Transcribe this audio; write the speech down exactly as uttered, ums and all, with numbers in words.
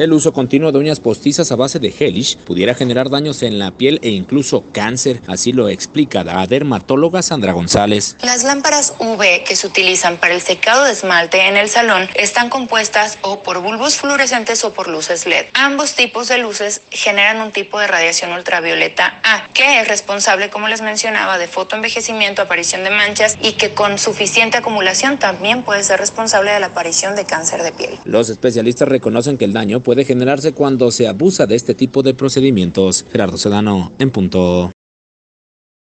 El uso continuo de uñas postizas a base de gelish pudiera generar daños en la piel e incluso cáncer, así lo explica la dermatóloga Sandra González. Las lámparas U V que se utilizan para el secado de esmalte en el salón están compuestas o por bulbos fluorescentes o por luces L E D. Ambos tipos de luces generan un tipo de radiación ultravioleta A, que es responsable, como les mencionaba, de fotoenvejecimiento, aparición de manchas y que con suficiente acumulación también puede ser responsable de la aparición de cáncer de piel. Los especialistas reconocen que el daño puede generarse cuando se abusa de este tipo de procedimientos. Gerardo Sedano, en punto.